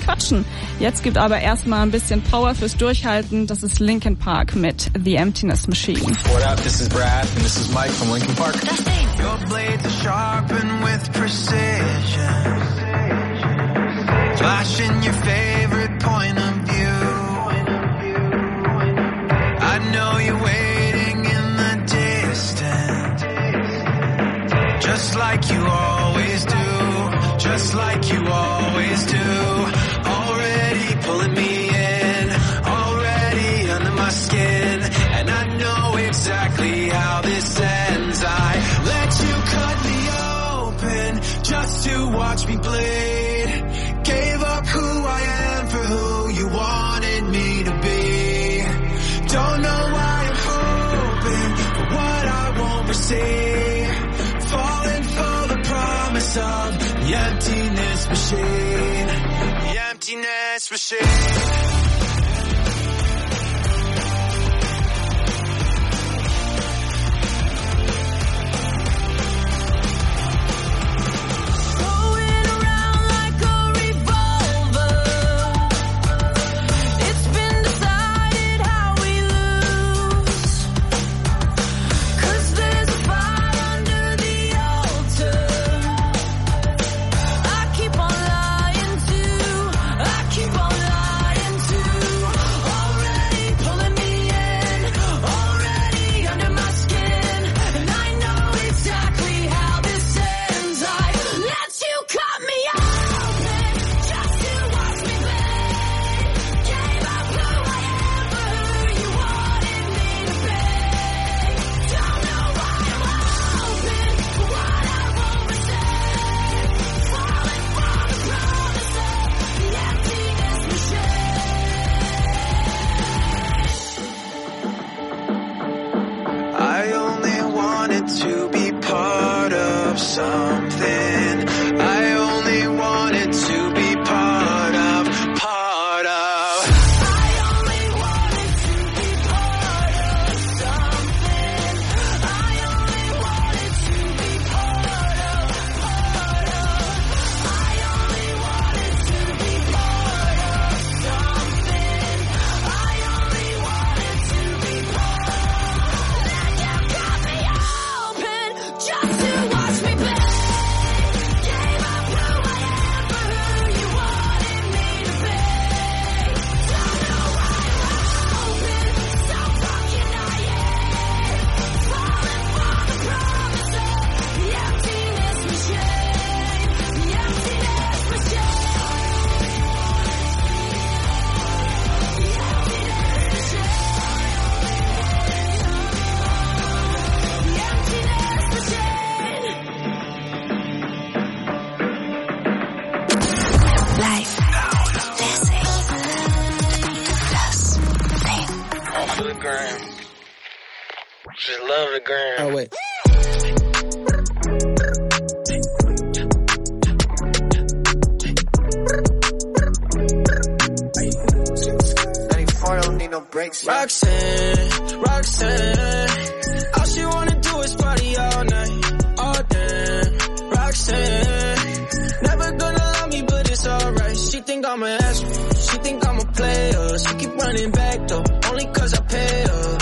quatschen. Jetzt gibt aber erstmal ein bisschen Power fürs Durchhalten. Das ist Linkin Park mit The Emptiness Machine. What up, this is Brad and this is Mike from Linkin Park. Your blades are sharpened with precision, flashing your favorite point of view. I know you're waiting in the distance, just like you always do, just like you always do. Already pulling me in, already under my skin, and I know exactly how this ends. I let you cut me open just to watch me bleed. Gave up who I am for who you wanted me to be. Don't know why I'm hoping for what I won't receive. Falling for the promise of the emptiness machine. The emptiness machine. Oh, wait. Don't need no breaks. Roxanne, all she wanna do is party all night, all day. Roxanne, never gonna love me, but it's alright. She think I'm an asshole, she think I'm a player. She keep running back though, only cause I pay her.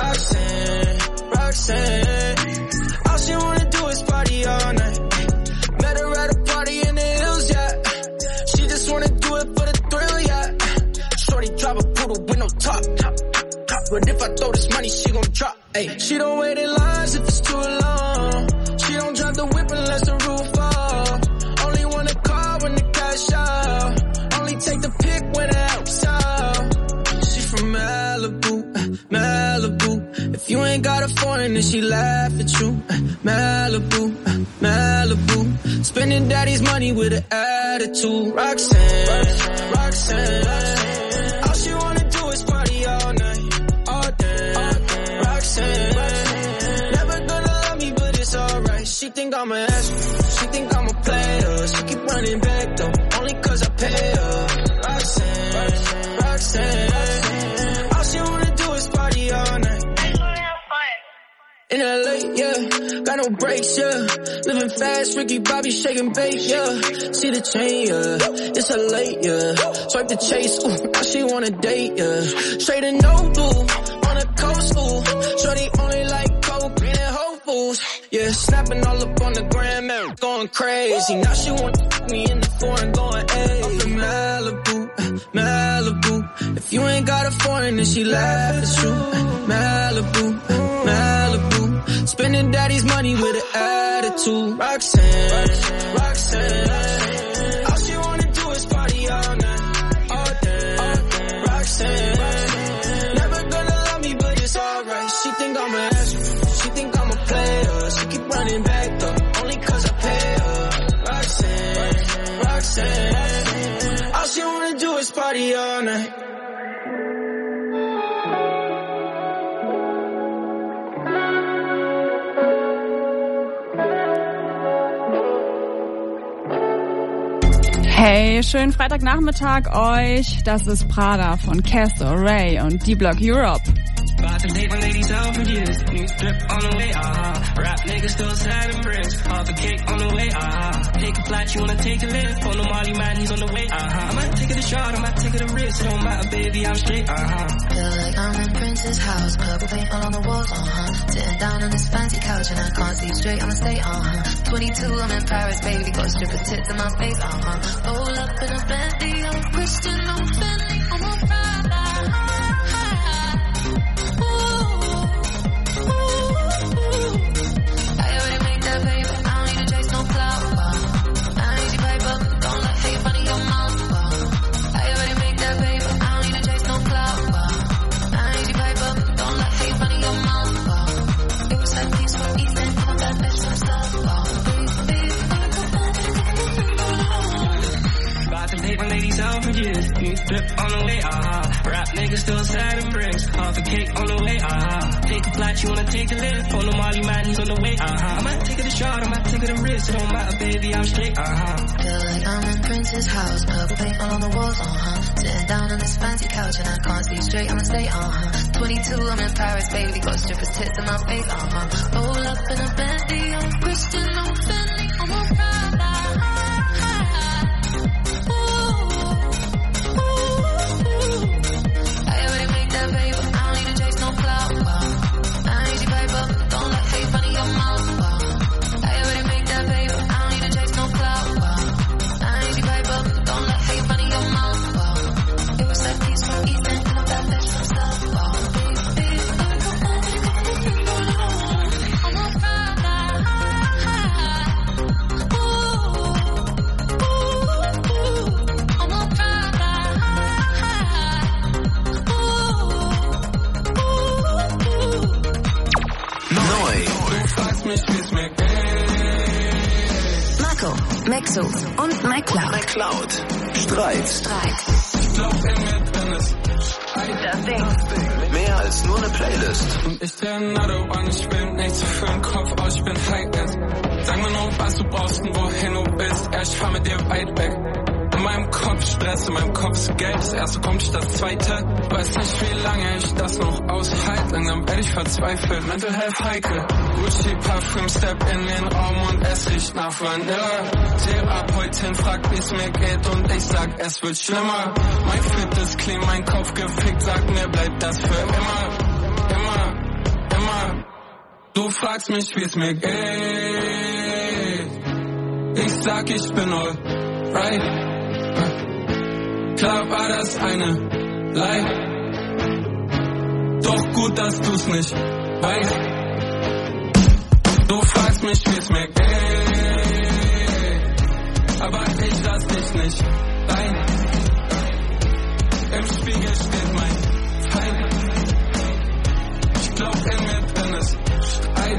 Roxanne, all she wanna do is party all night. Met her at a party in the hills, yeah. She just wanna do it for the thrill, yeah. Shorty drive a poodle with no top. But if I throw this money, she gon' drop. Ay. She don't wait in lines if it's too long. She don't drive the whip unless the roof fall. Only wanna call when the cash out. Only take the pic when the help's out. She from Malibu. If you ain't got a foreign, then she laugh at you. Malibu. Spending daddy's money with an attitude. Roxanne. All she wanna do is party all night, all day. Roxanne, never gonna love me, but it's alright. She think I'm an asshole, she think I'm a player. She keep running back though, only cause I pay her. Roxanne, all she wanna do is party all night. In LA, yeah, got no brakes, yeah. Living fast, Ricky Bobby shaking bait, yeah. See the chain, yeah. It's a late, yeah. Swipe the chase, ooh, now she wanna date, yeah. Straight and no blue, on the coast, ooh. Shorty only like coke and Whole Foods, yeah. Snapping all up on the gram, man, going crazy. Now she wanna fuck me in the foreign, going, ayy. Up in Malibu, Malibu. If you ain't got a foreign, then she laugh at you. Malibu, Malibu. Spending daddy's money with an attitude. Roxanne, Roxanne. All she wanna do is party all night, all day. Roxanne, never gonna love me, but it's alright. She think I'm an asshole, she think I'm a player. She keep running back though, only cause I pay her. Roxanne, Roxanne. All she wanna do is party all night. Hey, schönen Freitagnachmittag euch. Das ist Prada von Kesto, Ray und D-Block Europe. About to take my ladies out for years. New strip on the way, Rap niggas still sad and bricks. Half a cake on the way, Take a flight, you wanna take a lift. On the Molly man, he's on the way, I might take it a shot, I might take it a risk. It don't matter, baby, I'm straight, Feel like I'm in Prince's house. Purple paint all on the walls, Sitting down on this fancy couch and I can't see straight, I'ma stay, 22, I'm in Paris, baby. Got strippers tits in my face, Roll up in a Bentley, I'm Christian, I'm Fendi, I'm a Prada. Take my ladies out for years. New strip on the way, Rap niggas still sad and bricks. Half a cake on the way, Take a flight, you wanna take a lift. On the Molly man, he's on the way, I might take it a shot, I might take it a risk. It don't matter, baby, I'm straight, Feel like I'm in Prince's house. Purple paint all on the walls, Sitting down on this fancy couch and I can't see straight, I'ma stay, 22, I'm in Paris, baby. Got strippers tits in my face, Roll up in a Bentley, I'm Christian, I'm Fendi, I'm a Prada. Mexo und McCloud. Streit. Ich glaub, in mir drin ist Das Ding. Mehr als nur eine Playlist. Und ich der another one, ich bin nicht so für den Kopf aus, ich bin High-End. Sag mir nur, was du brauchst und wohin du willst, ich fahr mit dir weit weg. In meinem Kopf Stress, in meinem Kopf ist Geld, das erste kommt nicht das zweite. Weiß nicht, wie lange ich das noch aushalte, langsam werde ich verzweifelt, Mental Health heikel. Gucci Parfüm, step in den Raum und es riecht nach Vanille. Therapeutin fragt, wie's mir geht und ich sag, es wird schlimmer. Mein Fit ist clean, mein Kopf gefickt, sag mir, bleibt das für immer. Immer, immer. Du fragst mich, wie's mir geht. Ich sag, ich bin alright. Klar war das eine Lie. Doch gut, dass du's nicht weißt. Du fragst mich, wie's mir geht, aber ich lass dich nicht rein. Im Spiegel steht mein Feind. Ich glaub, in mir drin ist Streit.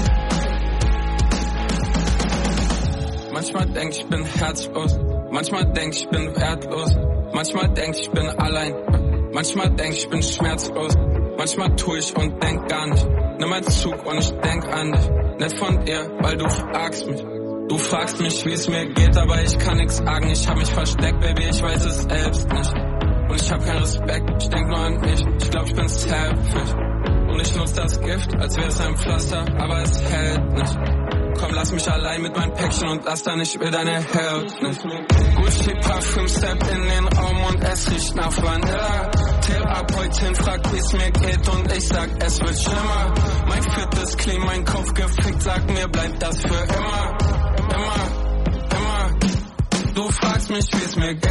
Manchmal denk ich bin herzlos, manchmal denk ich bin wertlos, manchmal denk ich bin allein, manchmal denk ich bin schmerzlos, manchmal tu ich und denk gar nicht. Nimm einen Zug und ich denk an dich. Nicht von dir, weil du fragst mich. Du fragst mich, wie es mir geht, aber ich kann nix sagen. Ich hab mich versteckt, Baby, ich weiß es selbst nicht. Und ich hab keinen Respekt, ich denk nur an mich. Ich glaub, ich bin selfish. Und ich nutz das Gift, als wär's ein Pflaster, aber es hält nicht. Komm, lass mich allein mit meinem Päckchen und lass da nicht mehr deine Herz. Gucci Parfüm, step in den Raum und es riecht nach Vanilla. Therapeutin fragt, wie's mir geht und ich sag, es wird schlimmer. Mein viertes Clean, mein Kopf gefickt, sag mir, bleibt das für immer. Immer. Du fragst mich, wie's mir geht.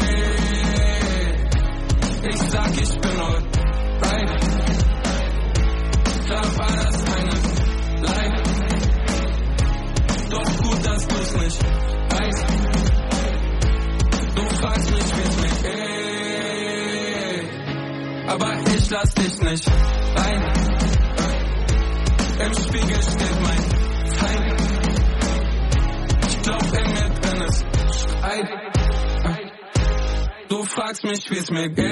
Ich sag, ich bin alright. Klar war das eine Lie. Doch gut, dass du's nicht weißt. Du fragst mich, wie's mir geht. Aber ich lass dich nicht rein. Im Spiegel steht mein Feind. Ich glaub, in mir drin ist Streit. Du fragst mich, wie's mir geht.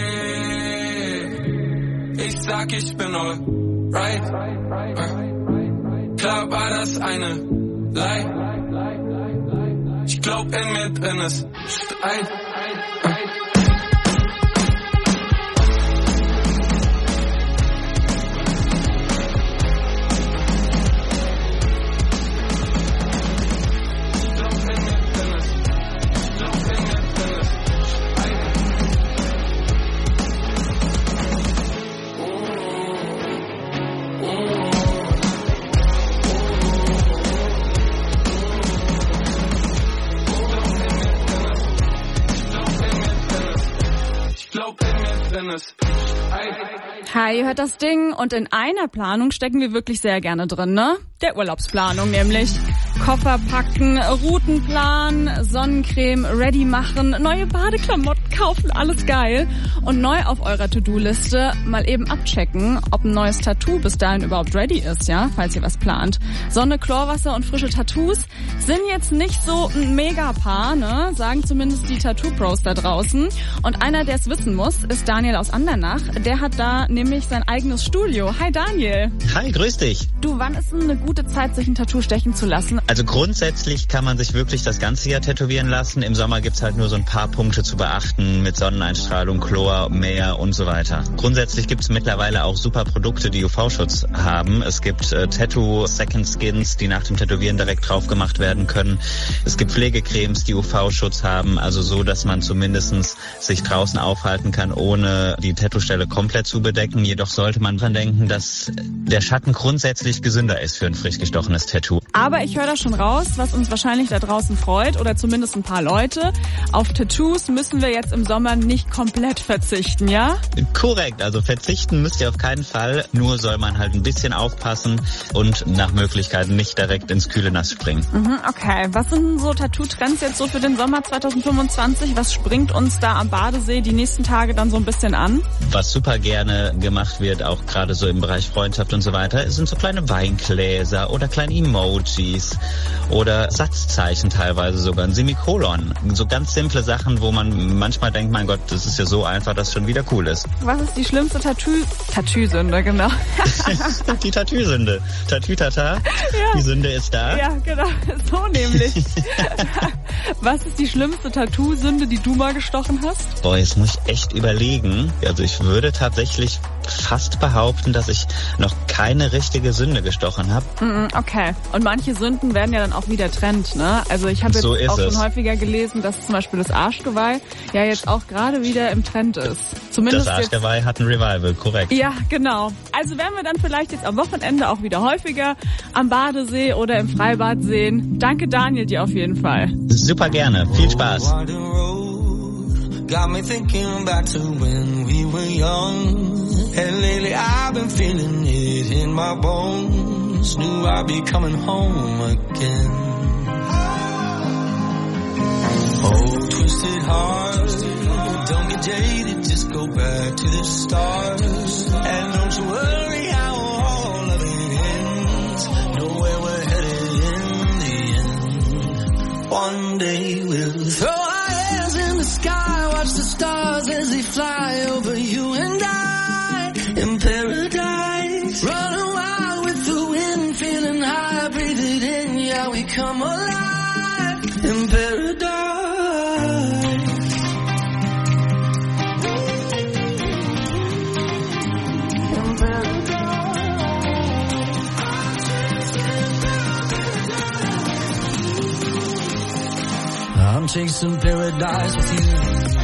Ich sag, ich bin alright. Klar war das eine Lie. Ich glaub, in mir drin ist Streit. Hi, ihr hört das Ding und in einer Planung stecken wir wirklich sehr gerne drin, ne? Der Urlaubsplanung nämlich. Koffer packen, Routenplan, Sonnencreme ready machen, neue Badeklamotten kaufen, alles geil. Und neu auf eurer To-Do-Liste mal eben abchecken, ob ein neues Tattoo bis dahin überhaupt ready ist, ja, falls ihr was plant. Sonne, Chlorwasser und frische Tattoos sind jetzt nicht so ein Megapaar, ne, sagen zumindest die Tattoo-Pros da draußen. Und einer, der es wissen muss, ist Daniel aus Andernach. Der hat da nämlich sein eigenes Studio. Hi Daniel. Hi, grüß dich. Du, wann ist denn eine gute Zeit, sich ein Tattoo stechen zu lassen? Also grundsätzlich kann man sich wirklich das ganze Jahr tätowieren lassen. Im Sommer gibt's halt nur so ein paar Punkte zu beachten mit Sonneneinstrahlung, Chlor, Meer und so weiter. Grundsätzlich gibt's mittlerweile auch super Produkte, die UV-Schutz haben. Es gibt Tattoo-Second Skins, die nach dem Tätowieren direkt drauf gemacht werden können. Es gibt Pflegecremes, die UV-Schutz haben, also so, dass man zumindest sich draußen aufhalten kann, ohne die Tattoo-Stelle komplett zu bedecken. Jedoch sollte man dran denken, dass der Schatten grundsätzlich gesünder ist für ein frisch gestochenes Tattoo. Aber ich höre da schon raus, was uns wahrscheinlich da draußen freut oder zumindest ein paar Leute. Auf Tattoos müssen wir jetzt im Sommer nicht komplett verzichten, ja? Korrekt, also verzichten müsst ihr auf keinen Fall. Nur soll man halt ein bisschen aufpassen und nach Möglichkeit nicht direkt ins kühle Nass springen. Okay, was sind so Tattoo-Trends jetzt so für den Sommer 2025? Was springt uns da am Badesee die nächsten Tage dann so ein bisschen an? Was super gerne gemacht wird, auch gerade so im Bereich Freundschaft und so weiter, sind so kleine Weingläser oder kleine Emojis oder Satzzeichen teilweise sogar, ein Semikolon. So ganz simple Sachen, wo man manchmal denkt, mein Gott, das ist ja so einfach, dass es schon wieder cool ist. Was ist die schlimmste Tattoo-Sünde, genau? Die Tattoo-Sünde. Tatütata, ja. Die Sünde ist da. Ja, genau, so nämlich. Was ist die schlimmste Tattoo-Sünde, die du mal gestochen hast? Boah, jetzt muss ich echt überlegen. Also ich würde tatsächlich fast behaupten, dass ich noch keine richtige Sünde gestochen habe. Okay. Und manche Sünden werden ja dann auch wieder Trend, ne? Also ich habe jetzt so auch schon häufiger gelesen, dass zum Beispiel das Arschgeweih ja jetzt auch gerade wieder im Trend ist. Zumindest das Arschgeweih hat ein Revival, korrekt. Ja, genau. Also werden wir dann vielleicht jetzt am Wochenende auch wieder häufiger am Badesee oder im Freibad sehen. Danke Daniel dir auf jeden Fall. Super gerne. Viel Spaß. Got me thinking back to when we were young. And lately I've been feeling it in my bones. Knew I'd be coming home again. Oh, twisted heart, don't get jaded, just go back to the start. And don't you worry how all of it ends. Know where we're headed in the end. One day we'll throw our hands in the sky, watch the stars as they fly over you and I. In paradise, running wild with the wind, feeling high, breathe it in, yeah, we come alive. In paradise. In paradise. chasing paradise with you.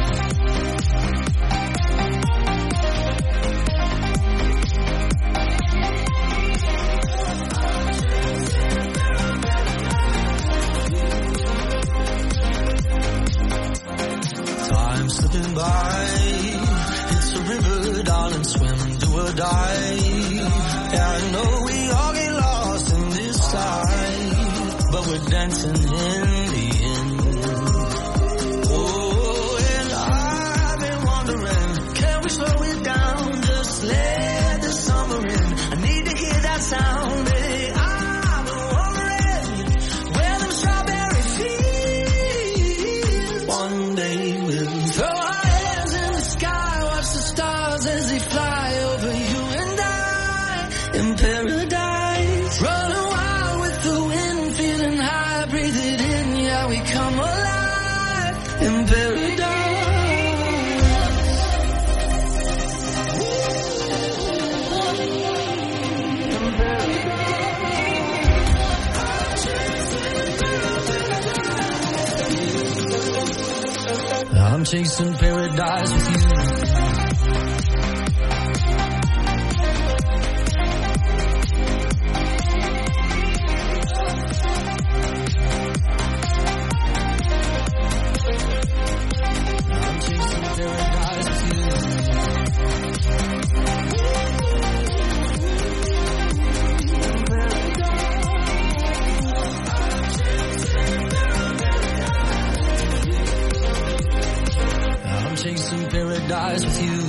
Time slipping by, it's a river, darling, swim, do or die. Yeah, I know we all get lost in this life, but we're dancing in the end. Oh, and I've been wondering, can we slow it down, just let the summer in? I need to hear that sound, baby. I've been wondering where them strawberries feel. One day we'll throw our hands in the sky, watch the stars as they fly over you and I in paradise. Running wild with the wind, feeling high, breathe it in, yeah, we come alive in paradise. I'm chasing paradise with you. I'm chasing paradise with you. I'm chasing paradise with you.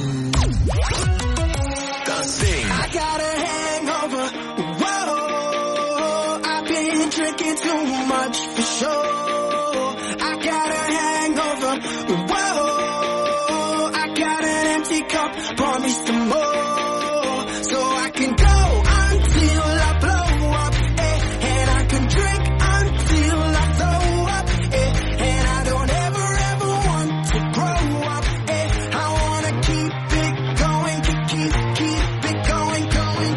Das Ding. I got a hangover. Whoa, I've been drinking too much for sure. I got a hangover. Whoa, I got an empty cup. Pour me some more, so I can go until I blow up. And I can drink until I throw up. And I don't ever want to grow up. I wanna keep it going, keep it going, going.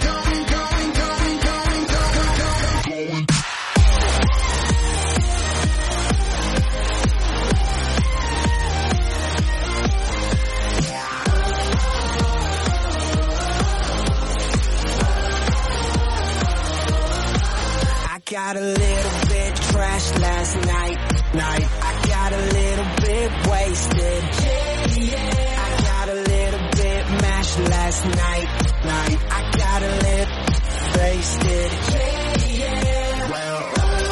I got a little bit trashed last night. I got a little bit wasted. I got a little bit mashed last night. I got a little wasted. Well,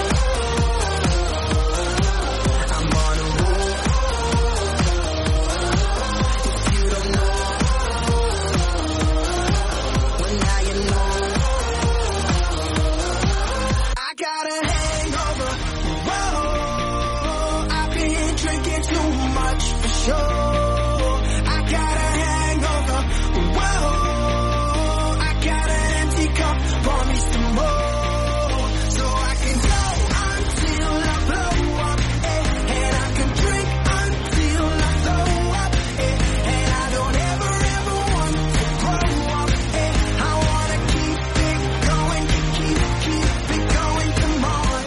I'm on a roll. If you don't know, well now you know. I got a hangover. Whoa, I've been drinking too much for sure. I got a hangover. Whoa, I got an empty cup. Pour me some more, so I can go until I blow up. And I can drink until I throw up. And I don't ever want to grow up. I wanna keep it going, keep it going. Come on.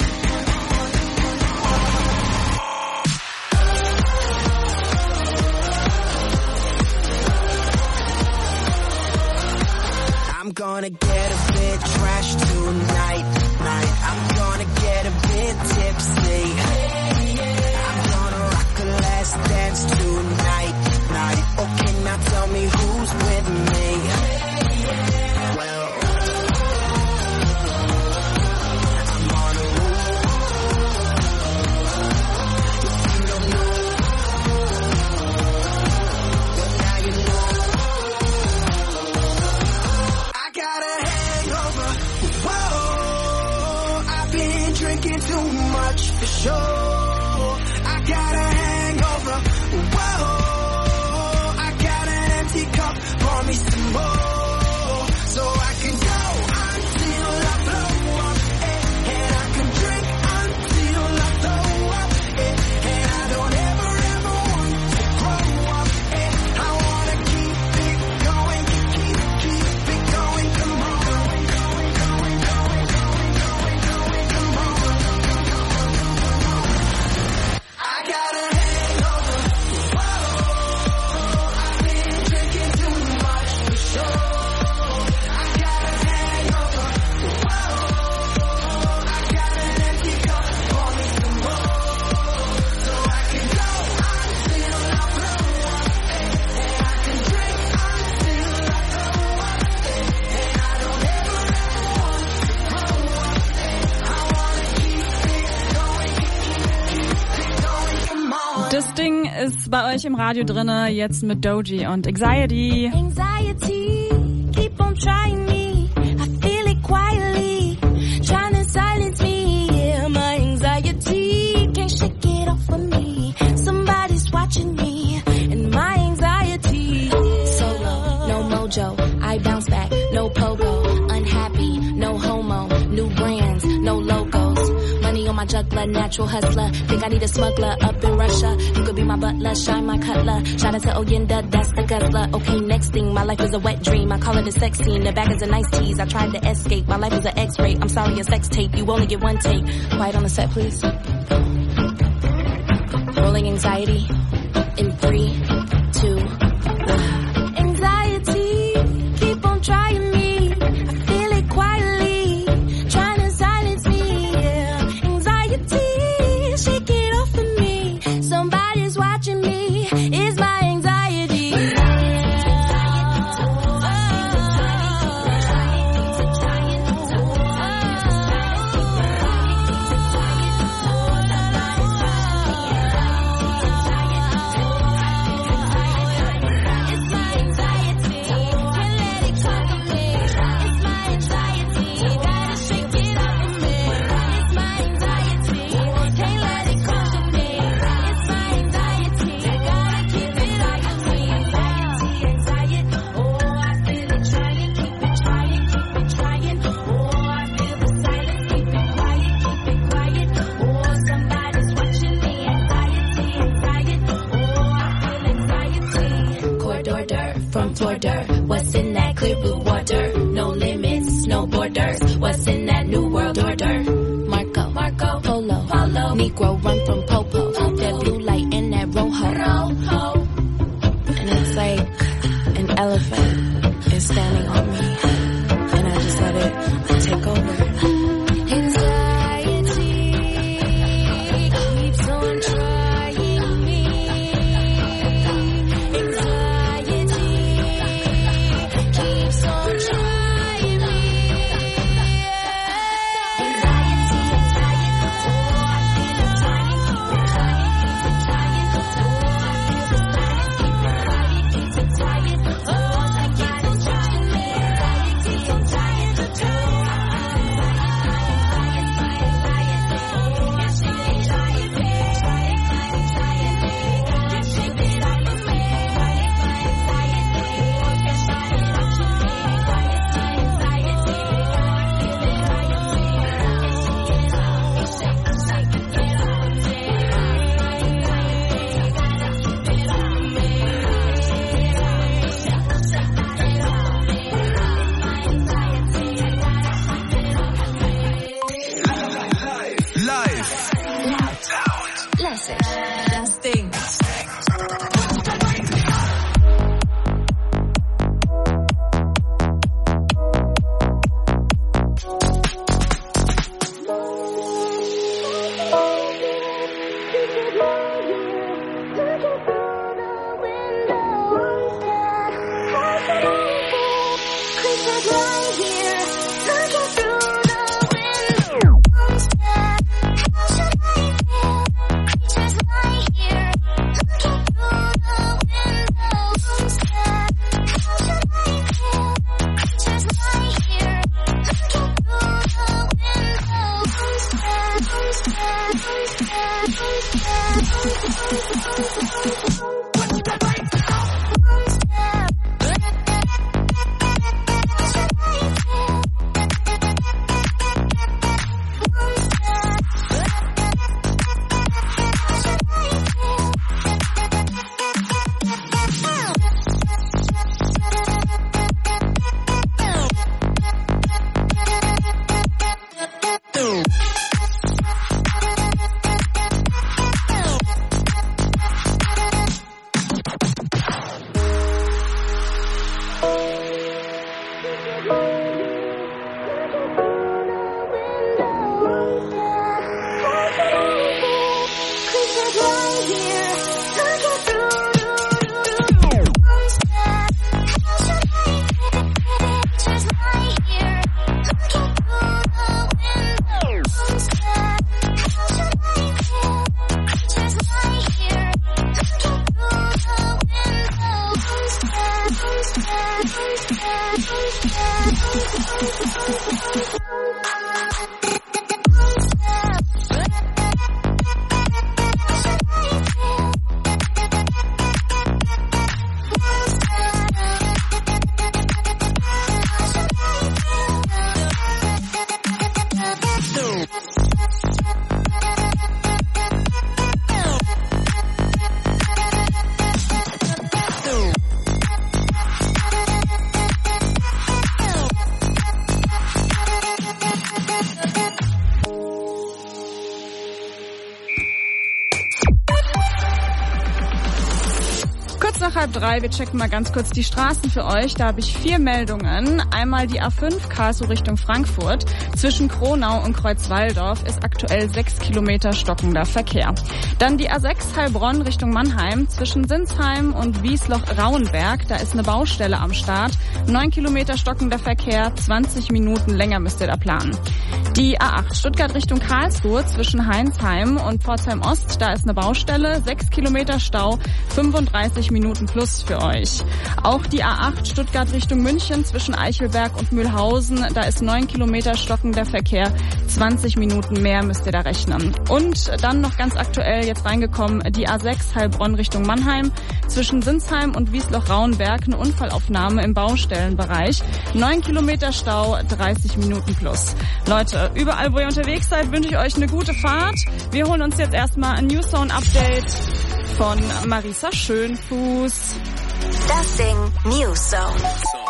I'm gonna get a bit trashed tonight. I'm gonna get a bit tipsy. I'm gonna rock a last dance tonight. Okay, now tell me who's with me. Well, I'm on a roll. If you don't know, well now you know. I got a hangover. Whoa, I've been drinking too much for sure. I got a hangover. Whoa, I got an empty cup. Pour me some more, so I can go until I blow up. And I can drink until I throw up. And I don't ever want to grow up. I wanna keep it going, keep it going. Come on. Come on. I got a ist bei euch im Radio drinne, jetzt mit Doji und Anxiety. Anxiety, keep on trying me. I feel it quietly, trying to silence me. Yeah, my anxiety can't shake it off of me. Somebody's watching me, and my anxiety. Solo, no mojo, I bounce back, no pogo. Unhappy, no homo, new brands, no logos. Money on my juggler, natural hustler. Think I need a smuggler up in Russia. You could be my butler, shine my cutler. Shout out to Oyenda, that's the guzzler. Okay, next thing, my life is a wet dream. I call it a sex scene, the back is a nice tease. I tried to escape, my life is an x-ray. I'm sorry, a sex tape, you only get one take. Quiet on the set, please. Rolling anxiety in 3, 2, 1. Anxiety, keep on trying me. I feel it quietly, trying to silence me. Yeah, anxiety, shake it off of me. Somebody's watching me. It's my anxiety. From border, what's in that clear blue water? No limits, no borders. What's in that new world order? Marco, Polo, Negro run from Popo. That blue light in that Rojo. And it's like an elephant is standing on me, and I just let it take over. Anxiety keeps on trying me. Nach 2:30, wir checken mal ganz kurz die Straßen für euch. Da habe ich 4 Meldungen. Einmal die A5 Karlsruhe Richtung Frankfurt. Zwischen Kronau und Kreuzwaldorf ist aktuell 6 Kilometer stockender Verkehr. Dann die A6 Heilbronn Richtung Mannheim. Zwischen Sinsheim und Wiesloch-Rauenberg. Da ist eine Baustelle am Start. 9 Kilometer stockender Verkehr. 20 Minuten länger müsst ihr da planen. Die A8 Stuttgart Richtung Karlsruhe zwischen Heinsheim und Pforzheim Ost. Da ist eine Baustelle. 6 Kilometer Stau. 35 Minuten plus für euch. Auch die A8 Stuttgart Richtung München zwischen Eichelberg und Mühlhausen. Da ist 9 Kilometer stockender Verkehr. 20 Minuten mehr müsst ihr da rechnen. Und dann noch ganz aktuell jetzt reingekommen die A6 Heilbronn Richtung Mannheim. Zwischen Sinsheim und Wiesloch-Rauenberg eine Unfallaufnahme im Baustellenbereich. 9 Kilometer Stau, 30 Minuten plus. Leute, überall wo ihr unterwegs seid, wünsche ich euch eine gute Fahrt. Wir holen uns jetzt erstmal ein Newszone-Update von Marisa Schönfuß. Das Ding News Zone.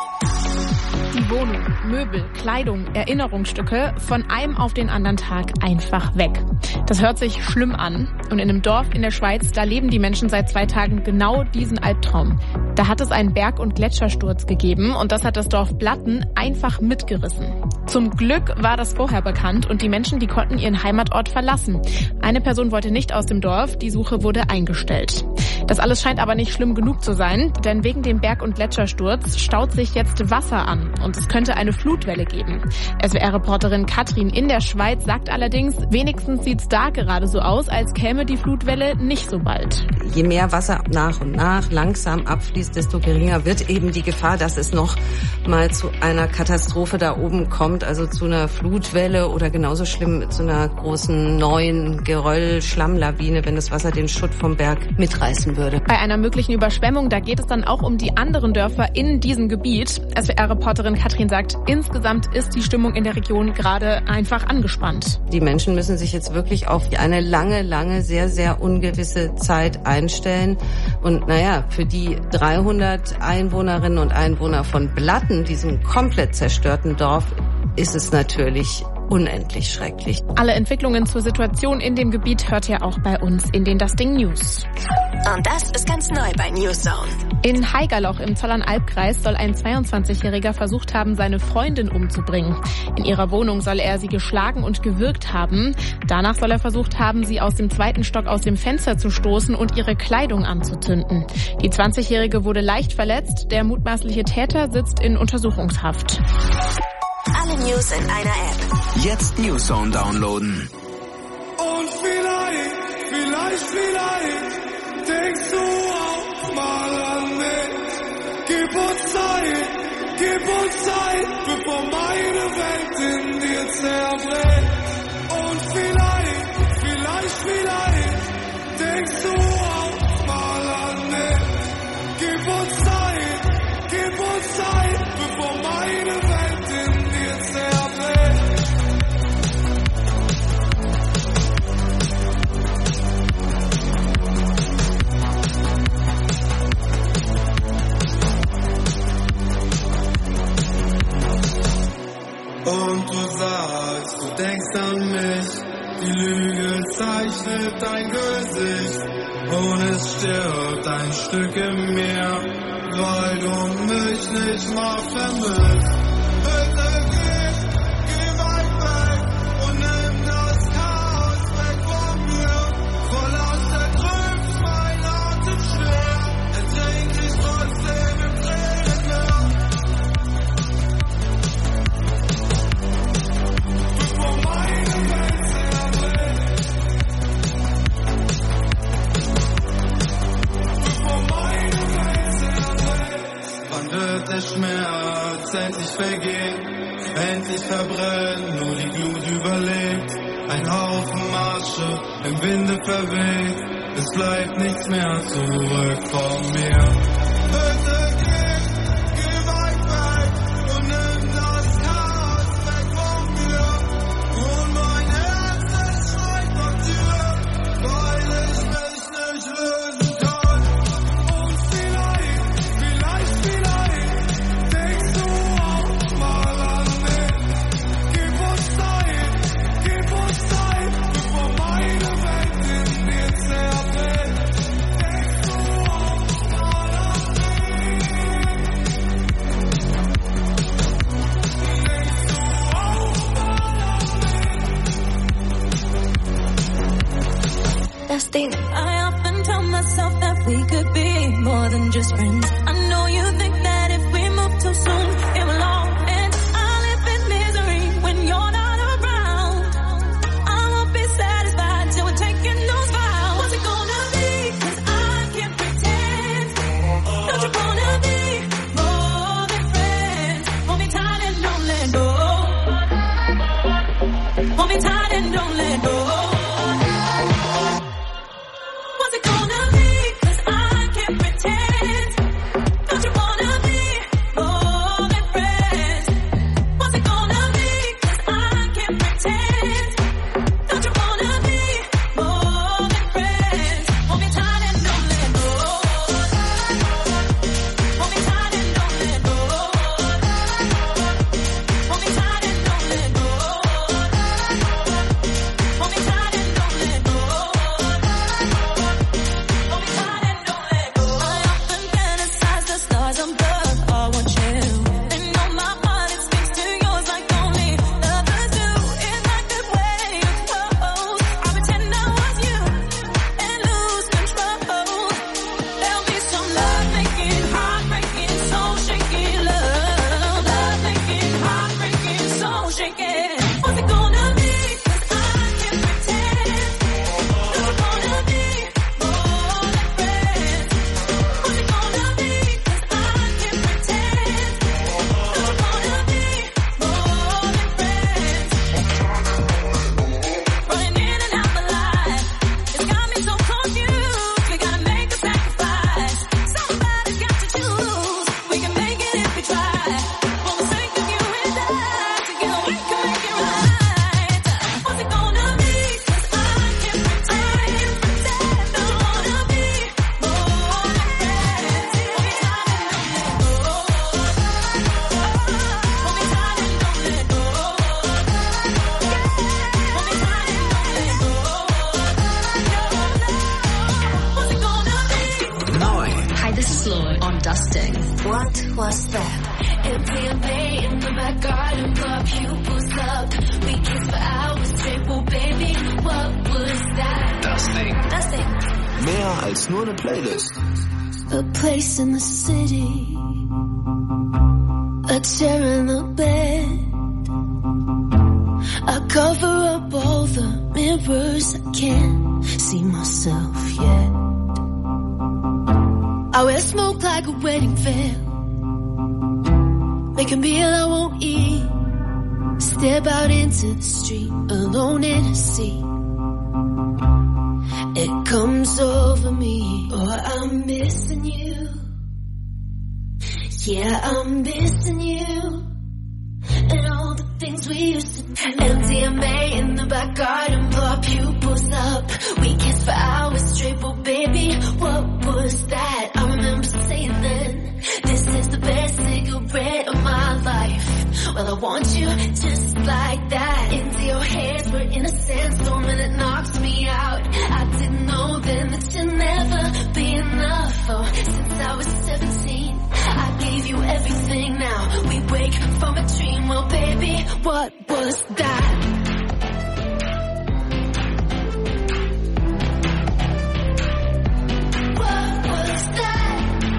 Die Wohnung, Möbel, Kleidung, Erinnerungsstücke von einem auf den anderen Tag einfach weg. Das hört sich schlimm an. Und in einem Dorf in der Schweiz, da leben die Menschen seit 2 Tagen genau diesen Albtraum. Da hat es einen Berg- und Gletschersturz gegeben und das hat das Dorf Blatten einfach mitgerissen. Zum Glück war das vorher bekannt und die Menschen, die konnten ihren Heimatort verlassen. Eine Person wollte nicht aus dem Dorf, die Suche wurde eingestellt. Das alles scheint aber nicht schlimm genug zu sein, denn wegen dem Berg- und Gletschersturz staut sich jetzt Wasser an und es könnte eine Flutwelle geben. SWR-Reporterin Katrin in der Schweiz sagt allerdings, wenigstens sieht's da gerade so aus, als käme die Flutwelle nicht so bald. Je mehr Wasser nach und nach langsam abfließt, desto geringer wird eben die Gefahr, dass es noch mal zu einer Katastrophe da oben kommt, also zu einer Flutwelle oder genauso schlimm zu einer großen neuen Geröll-Schlammlawine, wenn das Wasser den Schutt vom Berg mitreißen würde. Bei einer möglichen Überschwemmung, da geht es dann auch um die anderen Dörfer in diesem Gebiet. SWR-Reporterin Katrin sagt, insgesamt ist die Stimmung in der Region gerade einfach angespannt. Die Menschen müssen sich jetzt wirklich auf eine lange, sehr, sehr ungewisse Zeit einstellen. Und für die 300 Einwohnerinnen und Einwohner von Blatten, diesem komplett zerstörten Dorf, ist es natürlich unendlich schrecklich. Alle Entwicklungen zur Situation in dem Gebiet hört ihr auch bei uns in den Das Ding News. Und das ist ganz neu bei Newszone. In Haigerloch im Zollernalbkreis soll ein 22-Jähriger versucht haben, seine Freundin umzubringen. In ihrer Wohnung soll er sie geschlagen und gewürgt haben. Danach soll er versucht haben, sie aus dem 2. Stock aus dem Fenster zu stoßen und ihre Kleidung anzuzünden. Die 20-Jährige wurde leicht verletzt. Der mutmaßliche Täter sitzt in Untersuchungshaft. Alle News in einer App. Jetzt Newszone downloaden. Und vielleicht denkst du auch mal an mich. Gib uns Zeit, bevor meine Welt in dir zerbricht. Und vielleicht denkst du auch mal an mich. Gib uns Zeit, bevor meine Welt in dir zerbricht. Und du sagst, du denkst an mich, die Lüge zeichnet dein Gesicht und es stirbt ein Stück in mir, weil du mich nicht mal vermisst. Bitte geh weit weg und nimm das Chaos weg von mir, voll aus der Trümpf mein Atem schwer, ertrink dich trotzdem im Tränenmeer. Bevor meine Welt zerbricht. Bevor meine Welt zerbricht. Wandel wird der Schmerz endlich vergehen, endlich verbrennen, nur die Glut überlebt. Ein Haufen Asche im Winde verweht, es bleibt nichts mehr zurück von mir. Bitte geh weit weg und nimm das Chaos weg von mir. Und mein Herz, es schreit nach dir, weil ich mich nicht lösen kann. Und vielleicht denkst du auch mal an mich. Gib uns Zeit, bevor meine Welt in dir zerfällt. Denkst du auch mal an mich? Denkst du auch mal an mich? That's the thing. I often tell myself that we could be more than just friends. I know you think that if we move too soon, it will all end. I live in misery when you're not around. I won't be satisfied till we're taking those vows. What's it gonna be? 'Cause I can't pretend. Don't you wanna be more than friends? Hold me tight and don't let go. Hold me tight and don't let go. What's it gonna be? 'Cause I can't pretend. Don't you wanna be more than friends? What's it gonna be? 'Cause I can't pretend. Don't you wanna be more than friends? Hold me tight and don't let go. Hold me tight and don't let go. Hold me tight and don't let go. Hold me tight and don't let go. Hold me tight and don't let go. I often fantasize the stars above all watch you. And on my heart it speaks to yours like only lovers do. In that good way you close, I pretend I was you and lose control. There'll be some love-making, heartbreaking, soul-shaking love. Love-making, heartbreaking, soul-shaking. What's it gonna be? 'Cause I can't pretend. Don't you wanna be more than friends? What's it gonna be? 'Cause I can't pretend. Don't you wanna be more than friends? Running in and out my life, it's got me so confused. We gotta make a sacrifice. Somebody's got to choose. We can make it if we try. For the sake of you and I, together we can make it right. What's it gonna be? 'Cause I can't pretend. Don't wanna be more than friends. Hold me tight and don't let go. Hold me tight and don't let go. Hold me tight and don't let go. What's it gonna be? Neu. Hi, this is Lord on Dusting. What was that? Empty and bay in the back garden, blow pupils up. We kissed for hours straight, well baby, what was that? Das Ding. Das Ding. Mehr als nur eine Playlist. A place in the city, a chair in the bed. I cover up all the mirrors, I can't see myself yet. I wear smoke like a wedding veil, make a meal I won't eat, step out into the street, alone in a seat. It comes over me, oh I'm missing you. Yeah, I'm missing you. And all the things we used to do. MDMA in the back garden, blow our pupils up. We kissed for hours straight, well baby, what was that? I remember saying then, this is the best cigarette of my life. Well, I want you just like that. Into your hands, we're in a sandstorm and it knocks me out. I didn't know then that you'll never be enough. Oh, since I was 17, I gave you everything. Now we wake from a dream. Well, baby, what was that? What was that?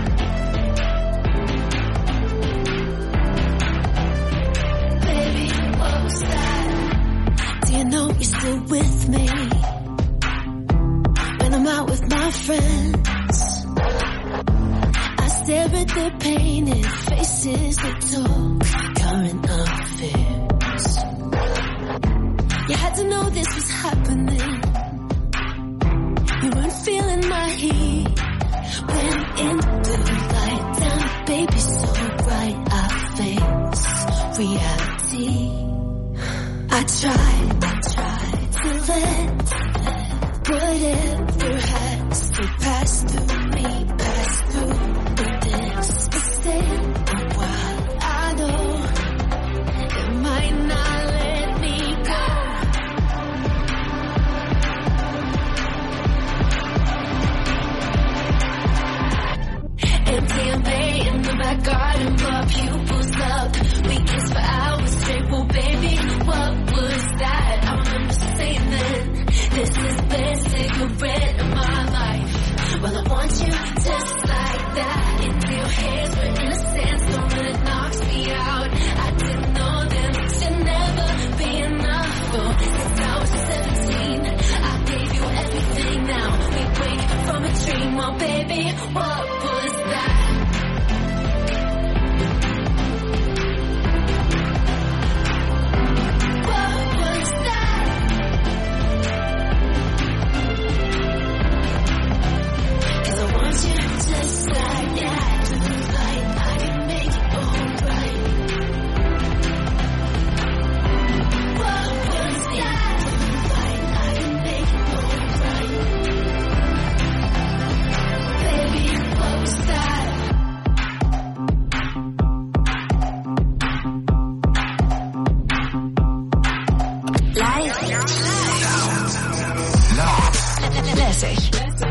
Baby, what was that? Do you know you're still with me? When I'm out with my friends, I stare at their painted faces. They talk current affairs. You had to know this was happening. You weren't feeling my heat. Went into the light down, baby, so bright I face reality. I tried to let whatever has to pass through me, pass through this. But stay a while, I know it might not let me go. Empty and bay in the back garden, my pupils up. We kissed for hours straight, well baby, what was that? I remember saying then, this is the best cigarette of my life. Well, I want you just like that. Into your hands, we're in a sandstorm and it knocks me out. I didn't know then, should never be enough. Oh, since I was 17, I gave you everything. Now we wake from a dream, oh baby, what was that? Just like that, to the light, I can make it alright. What was that? To the light, I can make it alright. Baby, what was that? Lässig.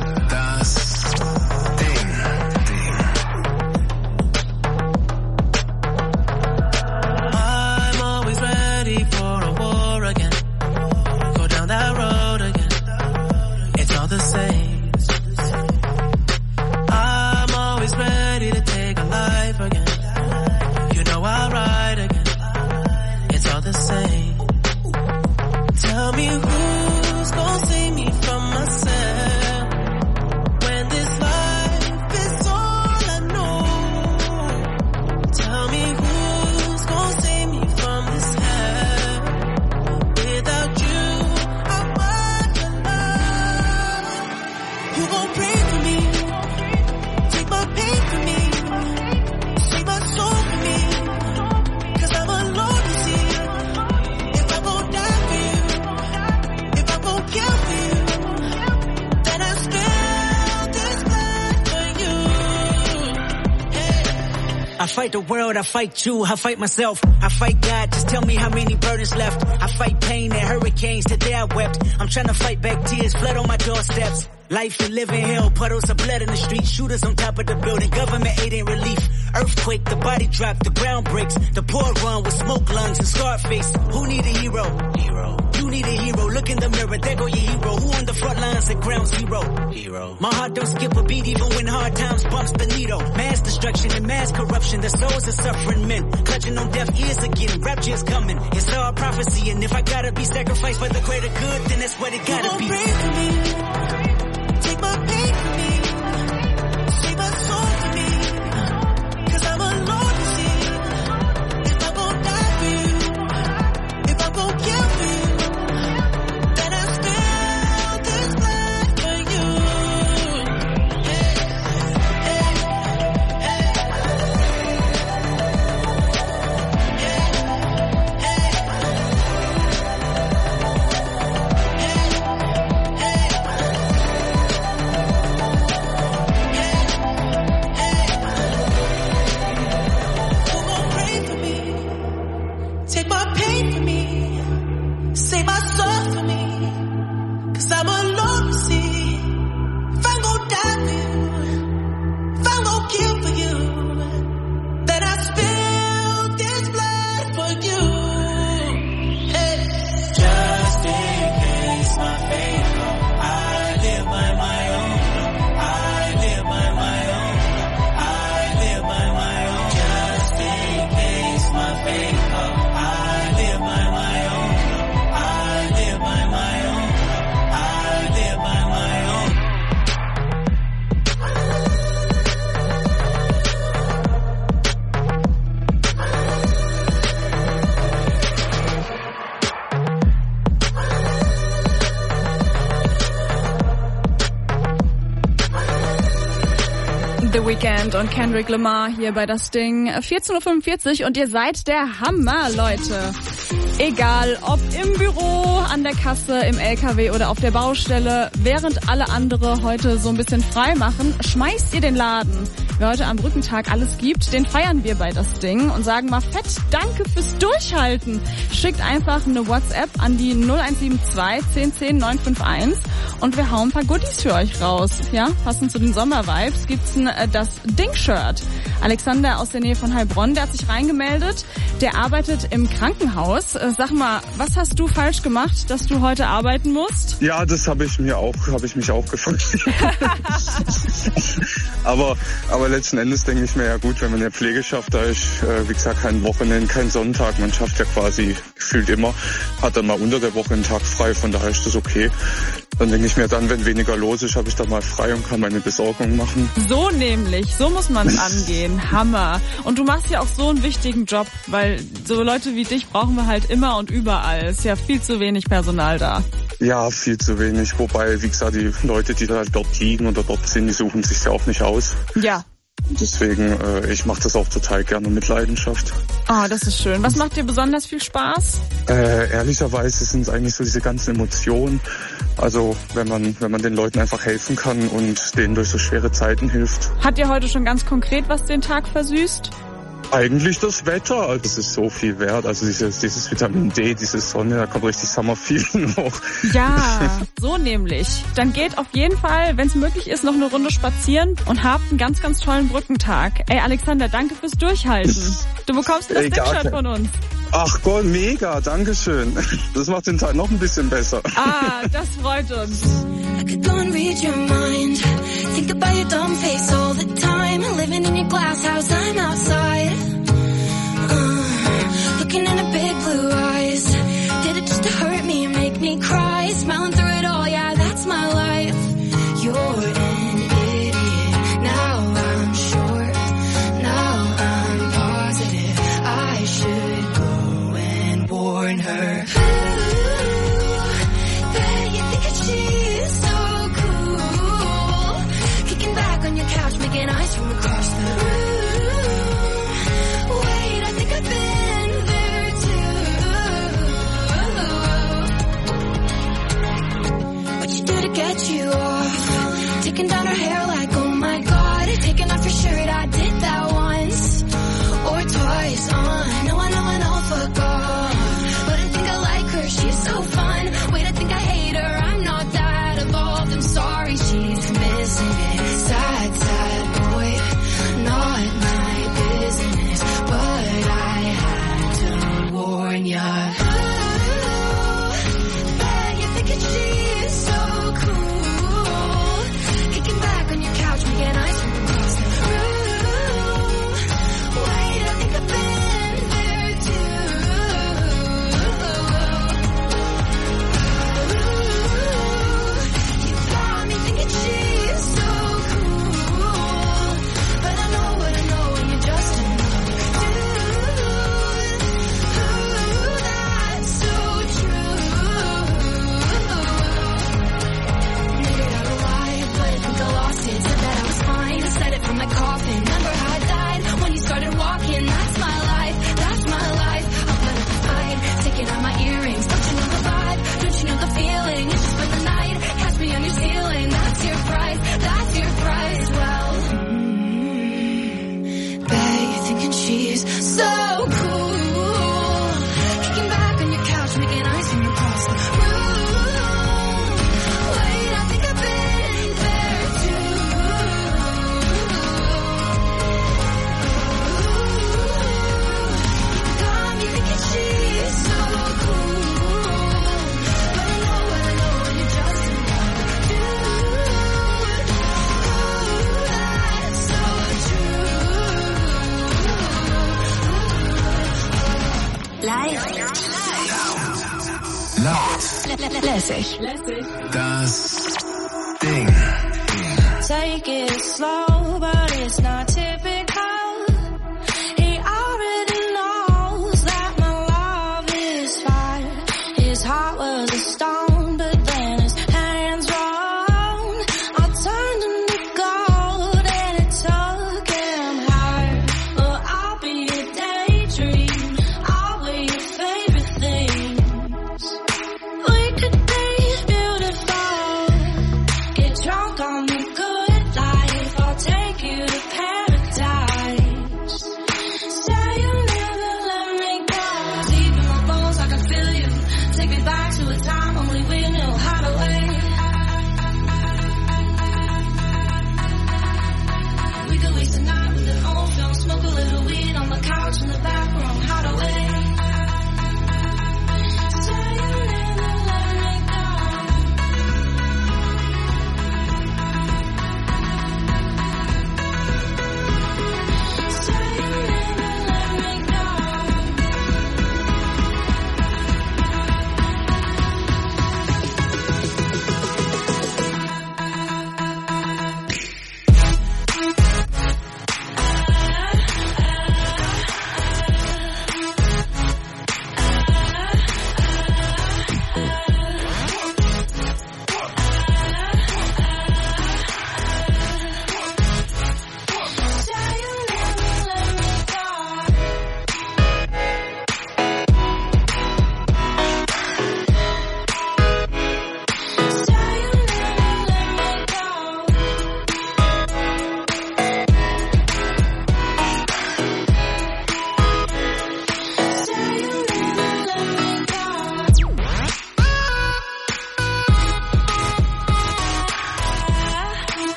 I fight the world, I fight you, I fight myself, I fight God, just tell me how many burdens left. I fight pain and hurricanes, today I wept. I'm trying to fight back tears, flood on my doorsteps. Life to live in hell, puddles of blood in the street, shooters on top of the building, government aid ain't relief. Earthquake, the body drop, the ground breaks, the poor run with smoke lungs and scarred face. Who need a hero? You need a hero, look in the mirror, there go your hero. Who on the front lines at ground zero? My heart don't skip a beat even when hard times bumps the needle. Mass destruction and mass corruption, the souls of suffering men, clutching on deaf ears again, rapture's coming. It's all prophecy, and if I gotta be sacrificed for the greater good, then that's what it gotta be. Pray for me, take my pain for me, save my soul for me, 'cause I'm alone to see. If I gon' die for you, if I gon' kill for you, then I spill this blood for you. Weeknd und Kendrick Lamar hier bei das Ding. 14:45 Uhr und ihr seid der Hammer, Leute. Egal, ob im Büro, an der Kasse, im LKW oder auf der Baustelle, während alle andere heute so ein bisschen frei machen, schmeißt ihr den Laden. Wer heute am Brückentag alles gibt, den feiern wir bei das Ding und sagen mal fett Danke fürs Durchhalten. Schickt einfach eine WhatsApp an die 0172 1010 951 und wir hauen ein paar Goodies für euch raus. Ja, passend zu den Sommervibes gibt's das Ding-Shirt. Alexander aus der Nähe von Heilbronn, der hat sich reingemeldet. Der arbeitet im Krankenhaus. Sag mal, was hast du falsch gemacht, dass du heute arbeiten musst? Ja, das habe ich mich auch gefragt. aber letzten Endes denke ich mir, ja gut, wenn man ja Pflege schafft, da ist, wie gesagt, kein Wochenende, kein Sonntag. Man schafft ja quasi gefühlt immer, hat dann mal unter der Woche einen Tag frei, von daher ist das okay. Dann denke ich mir, dann, wenn weniger los ist, habe ich dann mal frei und kann meine Besorgung machen. So nämlich, so muss man es angehen. Hammer. Und du machst ja auch so einen wichtigen Job, weil so Leute wie dich brauchen wir halt immer und überall. Ist ja viel zu wenig Personal da. Ja, viel zu wenig. Wobei, wie gesagt, die Leute, die da dort liegen oder dort sind, die suchen sich ja auch nicht aus. Ja. Deswegen, ich mache das auch total gerne mit Leidenschaft. Oh, das ist schön. Was macht dir besonders viel Spaß? Ehrlicherweise sind es eigentlich so diese ganzen Emotionen. Also wenn man den Leuten einfach helfen kann und denen durch so schwere Zeiten hilft. Hat dir heute schon ganz konkret was den Tag versüßt? Eigentlich das Wetter, also das ist so viel wert. Also dieses Vitamin D, diese Sonne, da kommt richtig Summerfeeling hoch. Ja, so nämlich. Dann geht auf jeden Fall, wenn es möglich ist, noch eine Runde spazieren und habt einen ganz, ganz tollen Brückentag. Ey, Alexander, danke fürs Durchhalten. Du bekommst das Ding-Shirt von uns. Ach Gott, mega, dankeschön. Das macht den Tag noch ein bisschen besser. Ah, das freut uns. I could go and read your mind. Think about your dumb face all the time. Living in your glass house, I'm outside. Looking in her big blue eyes. Did it just to hurt me and make me cry? Smiling through it all, yeah, that's my life. You're an idiot. Now I'm sure. Now I'm positive. I should go and warn her. Making eyes from across the room. Wait, I think I've been there too. What you do to get you off? Taking down her hair like, oh my god. Taking off your shirt, I did that once or twice. I know, fuck off. But I think I like her, she's so fun. Wait, I think I hate her, I'm not that evolved. I'm sorry, she's missing it. Sad, boy, not my business, but I had to warn ya. Bet you're thinking she's so cool. Kicking back on your couch, making eyes from across the room. Wait, I think I've been there too. You got me thinking she's so from my coffin, remember how I died when you started walking. That's my life, I'll let it hide. Taking out my earrings, don't you know the vibe? Don't you know the feeling? It's just for the night, catch me on your ceiling. That's your prize, well, bet you're thinking she's so cool. Kicking back on your couch, making eyes from across the room. Wait, I think I've been there too. Laut. Lässig. Das Ding. Take it slow, but it's not typical. He already knows that my love is fire. His heart was a stone, but then his hands rolled. I turned him to gold and it took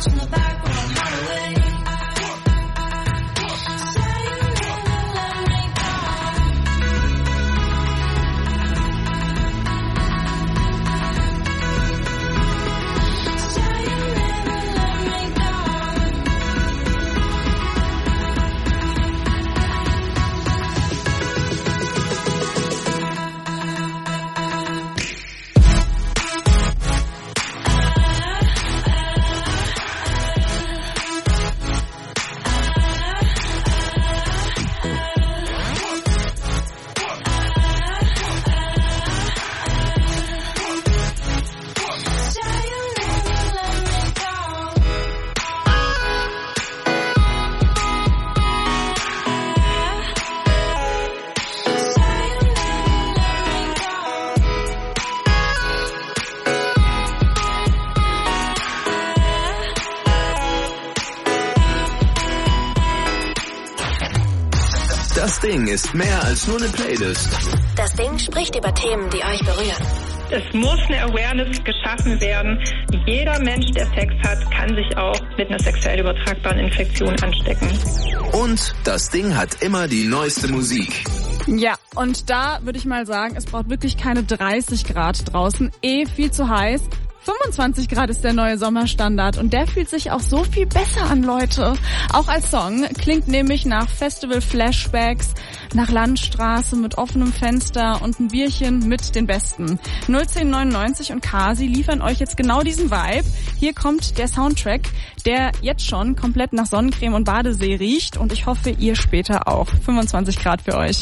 Das Ding ist mehr als nur eine Playlist. Das Ding spricht über Themen, die euch berühren. Es muss eine Awareness geschaffen werden. Jeder Mensch, der Sex hat, kann sich auch mit einer sexuell übertragbaren Infektion anstecken. Und das Ding hat immer die neueste Musik. Ja, und da würde ich mal sagen, es braucht wirklich keine 30 Grad draußen. Viel zu heiß. 25 Grad ist der neue Sommerstandard und der fühlt sich auch so viel besser an, Leute. Auch als Song klingt nämlich nach Festival-Flashbacks, nach Landstraße mit offenem Fenster und ein Bierchen mit den Besten. 01099 und Kasi liefern euch jetzt genau diesen Vibe. Hier kommt der Soundtrack, der jetzt schon komplett nach Sonnencreme und Badesee riecht und ich hoffe, ihr später auch. 25 Grad für euch.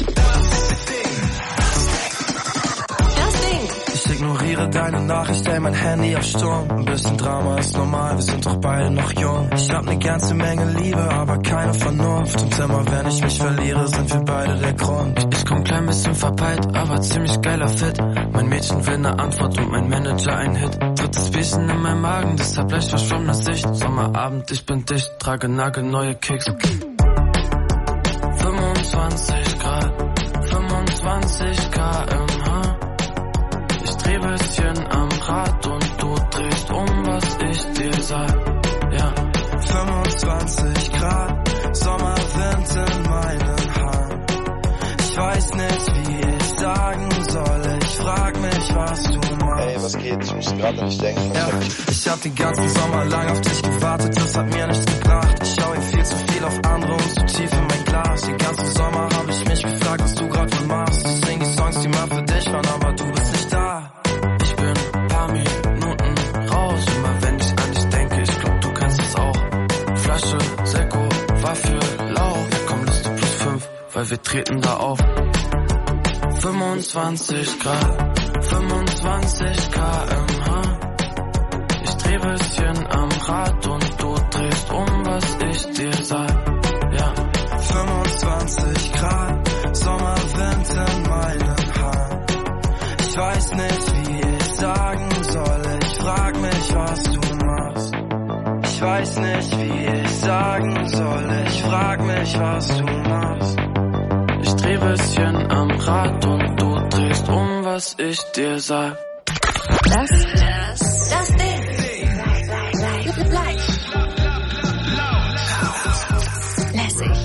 Ich ignoriere deine Nachricht, stell mein Handy auf Sturm. Ein bisschen Drama ist normal, wir sind doch beide noch jung. Ich hab ne ganze Menge Liebe, aber keine Vernunft. Und immer wenn ich mich verliere, sind wir beide der Grund. Ich komm klein bisschen verpeilt, aber ziemlich geiler Fit. Mein Mädchen will ne Antwort und mein Manager ein Hit. Drittes Bierchen in meinem Magen, deshalb leicht verschwommene Sicht. Sommerabend, ich bin dicht, trage nagelneue Kicks. 25 Grad, 25 km/h. Ich dreh bisschen am Rad und du drehst was ich dir sag. Ja. 25 Grad, Sommerwind in meinen Haaren. Ich weiß nicht, wie ich sagen soll. Ich frag mich, was du machst. Ey, was geht? Ich muss gerade nicht denken. Ja, ich hab den ganzen Sommer lang auf dich gewartet, das hat mir nichts gebracht. Ich schau viel zu viel auf andere und zu tief in mein Glas. Den ganzen Sommer hab ich mich gefragt, was du grad wohl machst. Ich sing die Songs, die mal für dich waren, aber du bist nicht da. Ich bin ein paar Minuten raus, immer wenn ich an dich denke, ich glaub, du kannst es auch. Flasche, Sekko, Waffel, Lauch, komm, Liste +5, weil wir treten da auf. 25 Grad, 25 km/h. Ich dreh bisschen am Rad und du drehst was ich dir sag. Ja. 25 Grad, Sommerwind in meinen Haaren. Ich weiß nicht, wie ich sagen soll. Ich frag mich, was du machst. Ich weiß nicht, wie ich sagen soll. Ich frag mich, was du machst. Ich dreh bisschen am Rad und du drehst was ich dir sag. Das Ding. Live. Lässig.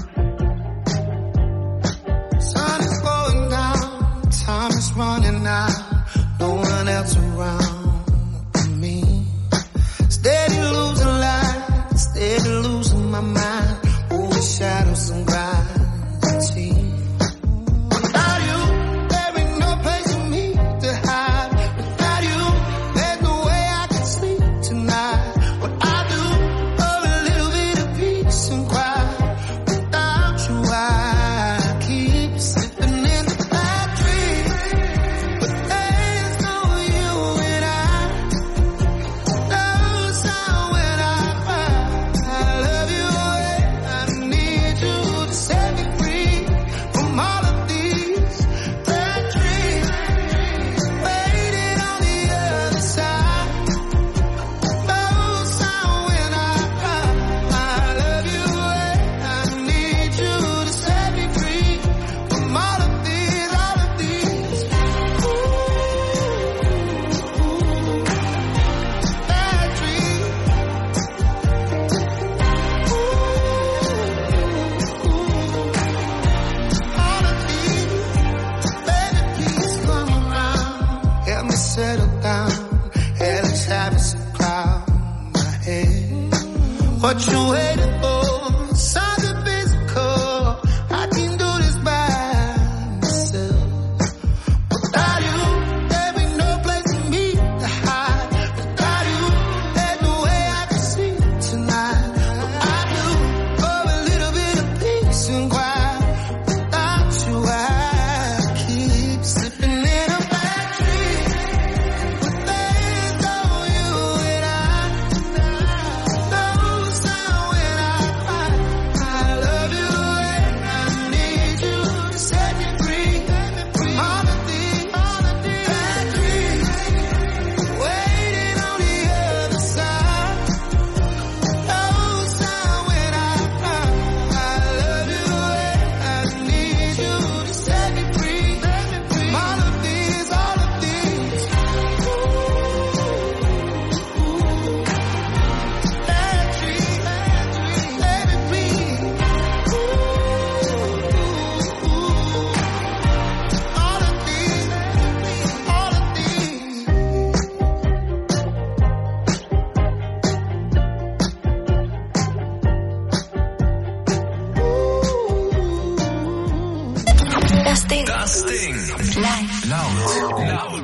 Sun is going down, time is running out, no one else around me. Steady losing light, steady losing my mind, over shadows and gravity. Without you, there ain't no place for me to hide. Without you, there's no way I can sleep tonight. What I do, oh, a little bit of peace and quiet. Without you, I keep slipping into that dream. But there's no you in what you waiting for? Something physical, I can do this by myself. Without you, there be no place for me to hide. Without you, there's no way I can sleep tonight. But I do for a little bit of peace and quiet. Without you, I keep slipping in a bad dream. With days on you and I know sound when I cry. I love you and I need you to set me free from all of these bad dreams waiting on the other side. No sound when I cry. I love you and I need you to set me free from all of these bad dreams. Let me breathe. All of these. Das Ding. Live. Laut.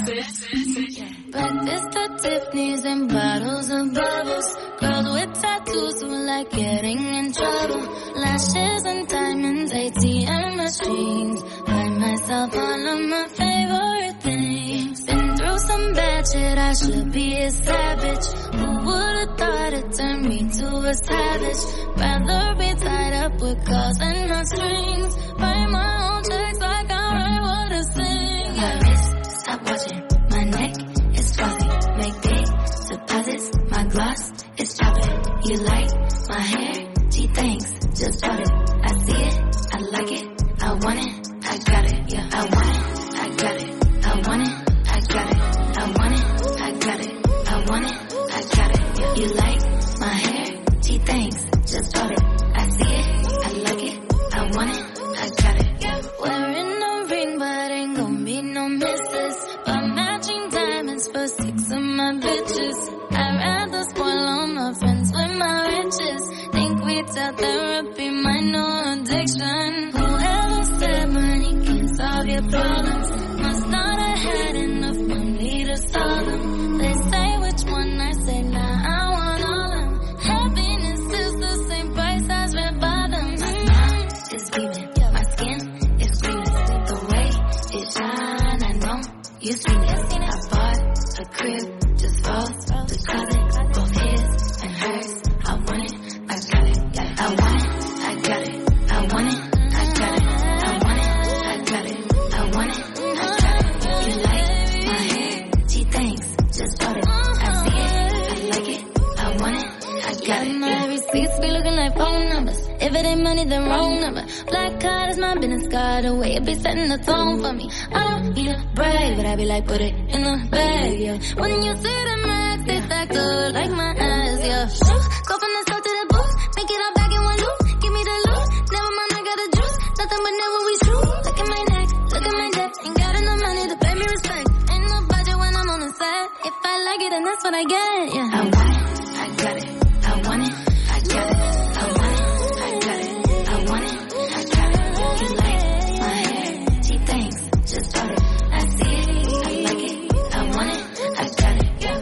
Breakfast at Tiffany's and bottles of bubbles. Girls with tattoos who like getting in trouble. Lashes and diamonds, ATM machines. Buy myself all of my favorite things. Been through some bad shit, I should be a savage. Who would've thought it turned me to a savage? Rather be tied up with calls and not strings. Write my own checks like I write what I sing. My wrist, stop watching. My neck is fuzzy. Make big deposits. My gloss is chopping. You like my hair? Gee, thanks. Just bought it. I see it. I like it. I want it. I got it. Yeah, I want it. I got it. I want it. I got it. I want it. I got it. I want it. I got it. Yeah. You like my hair? Gee, thanks. Just bought it. I see it. I like it. I want it. I got it. Yeah. Wearing a ring, but ain't gon' be no misses. But matching diamonds for 6 of my bitches. I'd rather spoil all my friends with my riches. Think retail therapy, my no addiction. Whoever said money can solve your problems must not have had enough money to solve them. They say which one, I say nah, I want all of them. Happiness is the same price as red bottoms. My mind is beaming, my skin is gleaming. The way it shine, I know you've seen it. I bought a crib, just falls the closet, both his and hers. I want it, I got it. Yeah, I want it, I got it. I want it, I got it. I want it, I got it. I want it, I got it. You like my hair? Gee, thanks. Just bought it. I see it, I like it. I want it, I got it. My receipts be looking like phone numbers. If it ain't money, then wrong number. Black card is my business card. The way it be setting the tone for me. I don't need a brag, but I be like, put it in the bag, yeah. When you see the max, they stack up like my ass, yeah. Go from the south to the booth, make it all back in one loop. Give me the loot, never mind, I got the juice. Nothing but never we shoot. Look at my neck, look at my depth. Ain't got enough money to pay me respect. Ain't no budget when I'm on the set. If I like it, then that's what I get, yeah. I want it, I got it. I want it, I got it. I want it, I got it. I want it, I got it. You like my hair? Gee, thanks. Just bought it. I see it, I like it. I want it, I got it. Yeah.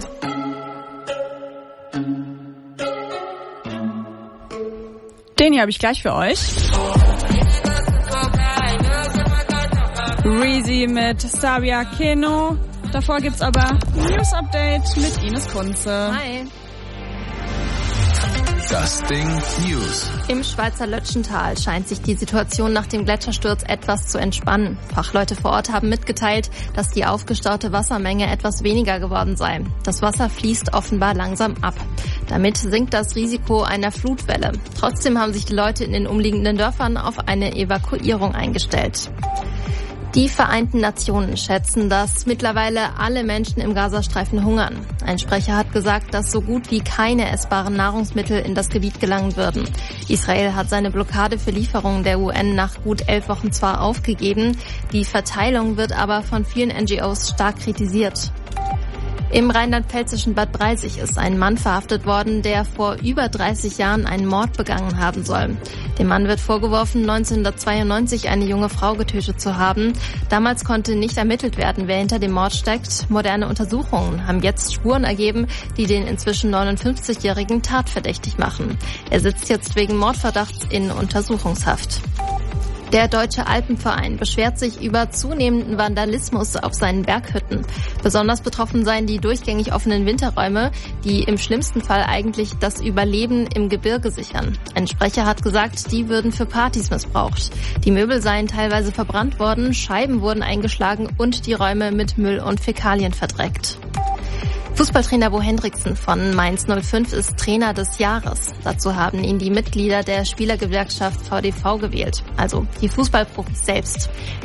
Den hier habe ich gleich für euch. Reezy mit Saria Keno. Davor gibt's aber News Update mit Ines Kunze. Hi. Das Ding News. Im Schweizer Lötschental scheint sich die Situation nach dem Gletschersturz etwas zu entspannen. Fachleute vor Ort haben mitgeteilt, dass die aufgestaute Wassermenge etwas weniger geworden sei. Das Wasser fließt offenbar langsam ab. Damit sinkt das Risiko einer Flutwelle. Trotzdem haben sich die Leute in den umliegenden Dörfern auf eine Evakuierung eingestellt. Die Vereinten Nationen schätzen, dass mittlerweile alle Menschen im Gazastreifen hungern. Ein Sprecher hat gesagt, dass so gut wie keine essbaren Nahrungsmittel in das Gebiet gelangen würden. Israel hat seine Blockade für Lieferungen der UN nach gut 11 Wochen zwar aufgegeben, die Verteilung wird aber von vielen NGOs stark kritisiert. Im rheinland-pfälzischen Bad Breisig ist ein Mann verhaftet worden, der vor über 30 Jahren einen Mord begangen haben soll. Dem Mann wird vorgeworfen, 1992 eine junge Frau getötet zu haben. Damals konnte nicht ermittelt werden, wer hinter dem Mord steckt. Moderne Untersuchungen haben jetzt Spuren ergeben, die den inzwischen 59-jährigen tatverdächtig machen. Er sitzt jetzt wegen Mordverdachts in Untersuchungshaft. Der Deutsche Alpenverein beschwert sich über zunehmenden Vandalismus auf seinen Berghütten. Besonders betroffen seien die durchgängig offenen Winterräume, die im schlimmsten Fall eigentlich das Überleben im Gebirge sichern. Ein Sprecher hat gesagt, die würden für Partys missbraucht. Die Möbel seien teilweise verbrannt worden, Scheiben wurden eingeschlagen und die Räume mit Müll und Fäkalien verdreckt. Fußballtrainer Bo Hendrickson von Mainz 05 ist Trainer des Jahres. Dazu haben ihn die Mitglieder der Spielergewerkschaft VDV gewählt, also die Fußballprofis selbst.